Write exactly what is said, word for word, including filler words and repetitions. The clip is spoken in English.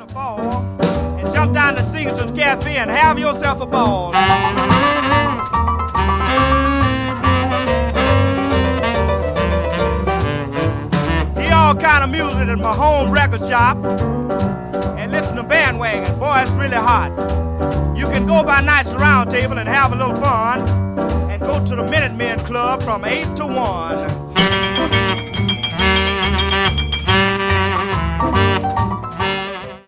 the fall and jump down to Singleton's Cafe and have yourself a ball. Hear all kind of music at my home record shop and listen to Bandwagon. Boy, it's really hot. You can go by Night's Round Table and have a little fun and go to the Minutemen Club from eight to one.